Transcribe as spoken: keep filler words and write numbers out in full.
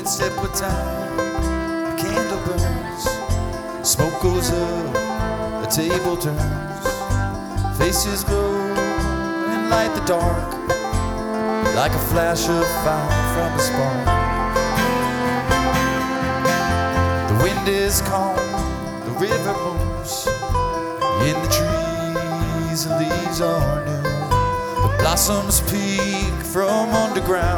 step with time, a candle burns, smoke goes up, the table turns, faces glow and light the dark, like a flash of fire from a spark. The wind is calm, the river moves, in the trees the leaves are new, the blossoms peek from underground.